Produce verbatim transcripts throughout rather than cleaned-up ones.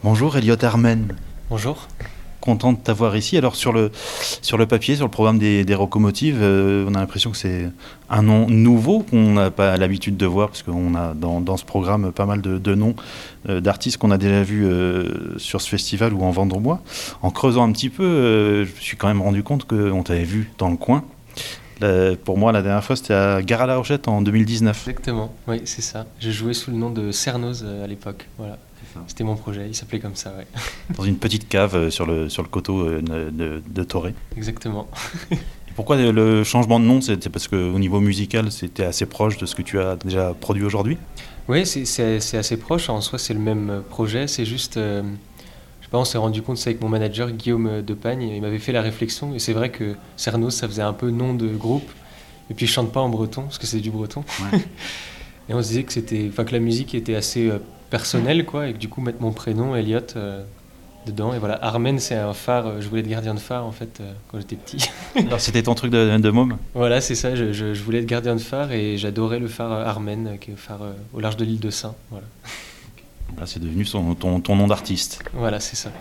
Bonjour Elliot Armen, Bonjour. content de t'avoir ici. Alors sur le, sur le papier, sur le programme des, des Rocomotives, euh, on a l'impression que c'est un nom nouveau qu'on n'a pas l'habitude de voir, parce qu'on a dans, dans ce programme pas mal de, de noms euh, d'artistes qu'on a déjà vus euh, sur ce festival ou en Vendômois. En creusant un petit peu, euh, je me suis quand même rendu compte qu'on t'avait vu dans le coin. Là, pour moi, la dernière fois, c'était à Gare à la Rochette en deux mille dix-neuf. Exactement, oui, c'est ça. Je jouais sous le nom de Cernoz euh, à l'époque. Voilà. C'était mon projet, il s'appelait comme ça, ouais. Dans une petite cave euh, sur le, sur le coteau euh, de, de, de Toré. Exactement. Et pourquoi le changement de nom? C'est parce qu'au niveau musical, c'était assez proche de ce que tu as déjà produit aujourd'hui? Oui, c'est, c'est, c'est assez proche. En soi, c'est le même projet. C'est juste, euh, je sais pas, on s'est rendu compte, c'est avec mon manager Guillaume Depagne. Il m'avait fait la réflexion. Et c'est vrai que Cernoz, ça faisait un peu nom de groupe. Et puis je chante pas en breton, parce que c'est du breton. Ouais. Et on se disait que, c'était, que la musique était assez euh, personnelle, quoi. Et que du coup, mettre mon prénom, Elliot, euh, dedans. Et voilà, Armen, c'est un phare. euh, Je voulais être gardien de phare, en fait, euh, quand j'étais petit. Alors c'était ton truc de, de môme? Voilà, c'est ça. Je, je- je voulais être gardien de phare et j'adorais le phare euh, Armen, euh, qui est le phare euh, au large de l'île de Sein. Voilà, Là, c'est devenu son- ton, ton nom d'artiste. voilà, c'est ça.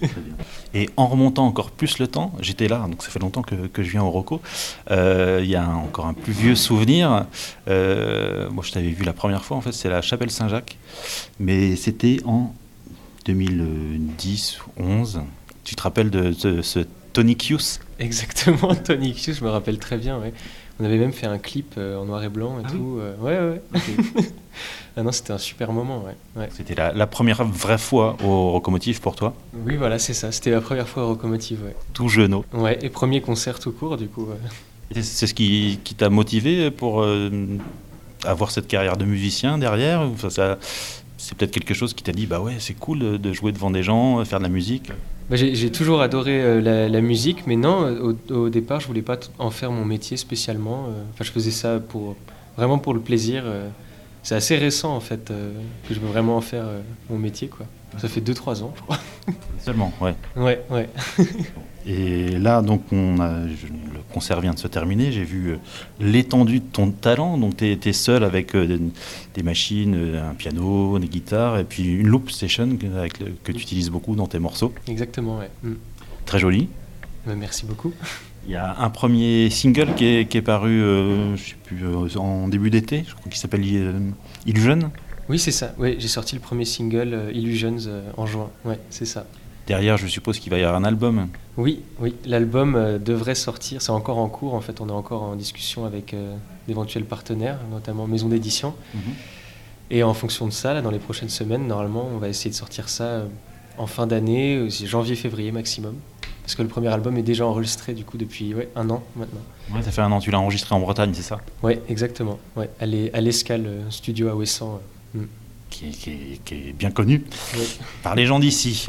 Et en remontant encore plus le temps, j'étais là, donc ça fait longtemps que, que je viens au Roco. Euh, Il y a un- encore un plus vieux souvenir. Euh, moi, je t'avais vu la première fois, en fait, c'est la Chapelle Saint-Jacques. Mais c'était en deux mille dix ou onze. Tu te rappelles de, de ce Tony Kius? Exactement, Tony Q, je me rappelle très bien. Ouais. On avait même fait un clip euh, en noir et blanc et Ah oui. tout. euh, ouais, ouais. Ah non, c'était un super moment. Ouais. Ouais. C'était la, la première vraie fois au Rocomotive pour toi, Oui, voilà, c'est ça. C'était la première fois à Rocomotive. Ouais. tout jeune. Ouais, et premier concert tout court, du coup. Ouais. Et C'est ce qui, qui t'a motivé pour euh, avoir cette carrière de musicien derrière ou ça, ça- c'est peut-être quelque chose qui t'a dit bah ouais c'est cool de de jouer devant des gens, faire de la musique. Bah, j'ai, j'ai toujours adoré euh, la, la musique, mais non, euh, au, au départ, je voulais pas t- en faire mon métier spécialement. euh. Enfin, je faisais ça pour vraiment pour le plaisir. euh. C'est assez récent en fait euh, que je veux vraiment en faire euh, mon métier, quoi. Ça fait deux trois ans, je crois. Seulement, ouais. Ouais, ouais. Et là donc on a, je- le concert vient de se terminer, j'ai vu euh, l'étendue de ton talent, donc tu es seul avec euh, des, des machines, euh, un piano, des guitares et puis une loop station que, avec le- que tu utilises beaucoup dans tes morceaux. Exactement, ouais. Mm. Très joli. Bah, merci beaucoup. Il y a un premier single qui est, qui est paru, euh, je sais plus, euh, en début d'été, je crois qu'il s'appelle euh, Illusion. Oui, c'est ça. Ouais, j'ai sorti le premier single euh, Illusions euh, en juin. Ouais, c'est ça. Derrière, je suppose qu'il va y avoir un album. Oui, oui. L'album euh, devrait sortir. C'est encore en cours. En fait, on est encore en discussion avec euh, d'éventuels partenaires, notamment maison d'édition. Et en fonction de ça, là, dans les prochaines semaines, normalement, on va essayer de sortir ça euh, en fin d'année, euh, c'est janvier-février maximum. Parce que le premier album est déjà enregistré du coup depuis ouais, un an maintenant. Ouais, ça fait un an, tu l'as enregistré en Bretagne, c'est ça? Ouais, exactement. Ouais, à l'E- à l'Escale euh, Studio à Ouessant. euh. Mm. Qui est, qui est- qui est bien connu Ouais. par les gens d'ici.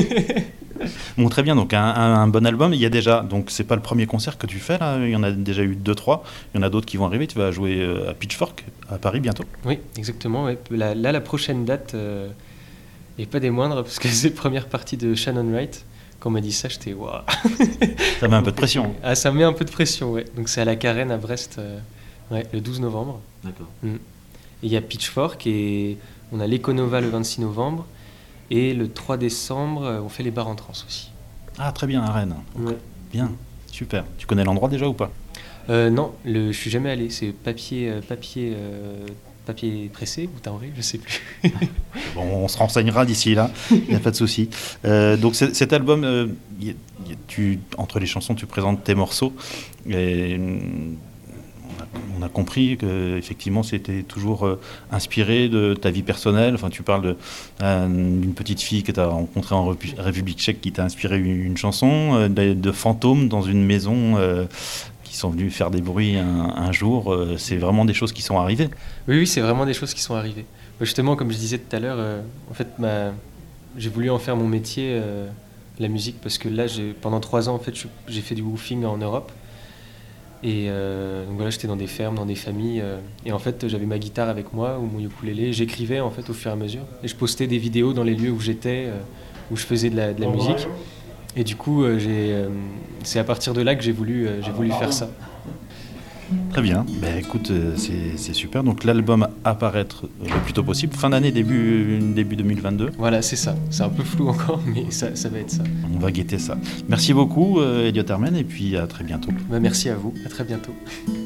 Bon, très bien, donc un, un- un bon album. Il y a déjà, donc c'est pas le premier concert que tu fais là, il y en a déjà eu deux, trois. Il y en a d'autres qui vont arriver. Tu vas jouer euh, à Pitchfork à Paris bientôt. Oui, exactement. Ouais. La- là, la prochaine date, euh, et pas des moindres, parce que c'est la première partie de Shannon Wright. Quand on m'a dit ça, j'étais waouh. Ça met un peu de pression. Ah, ça met un peu de pression, ouais. Donc c'est à la Carène à Brest, euh, ouais, le douze novembre. D'accord. Mm. Et il y a Pitchfork et on a l'Econova le vingt-six novembre. Et le trois décembre, euh, on fait les bars en trance aussi. Ah, très bien, à Rennes. Ouais. Bien, super. Tu connais l'endroit déjà ou pas? Euh, non, le, je suis jamais allé. C'est papier, euh, papier, euh, papier pressé ou timbré, je sais plus. Bon, on se renseignera d'ici là, il n'y a pas de souci. Euh, donc c'est- cet album, euh, y a- y a- tu, entre les chansons, tu présentes tes morceaux. Et, hum, on, a, on a compris que effectivement c'était toujours euh, inspiré de ta vie personnelle. Enfin, tu parles de, euh, d'une petite fille que tu as rencontrée en Répu- République tchèque qui t'a inspiré une, une chanson, euh, de, de fantômes dans une maison euh, qui sont venus faire des bruits un, un jour. Euh, c'est vraiment des choses qui sont arrivées. Oui, oui, c'est vraiment des choses qui sont arrivées. Bah, justement, comme je disais tout à l'heure, euh, en fait, ma- j'ai voulu en faire mon métier, euh, la musique, parce que là, j'ai- pendant trois ans, en fait, je- j'ai fait du woofing en Europe. Et euh, donc voilà, j'étais dans des fermes, dans des familles. euh, et en fait, j'avais ma guitare avec moi ou mon ukulélé. J'écrivais en fait au fur et à mesure. Et je postais des vidéos dans les lieux où j'étais, euh, où je faisais de la, de la musique. Et du coup, euh, j'ai, euh, c'est à partir de là que j'ai voulu, euh, j'ai voulu faire ça. Très bien, ben, écoute, euh, c'est, c'est super. Donc l'album à paraître euh, le plus tôt possible, fin d'année, début, début deux mille vingt-deux. Voilà, c'est ça. C'est un peu flou encore, mais ça, ça va être ça. On va guetter ça. Merci beaucoup, euh, Elliot Hermen, et puis à très bientôt. Bah, merci à vous. À très bientôt.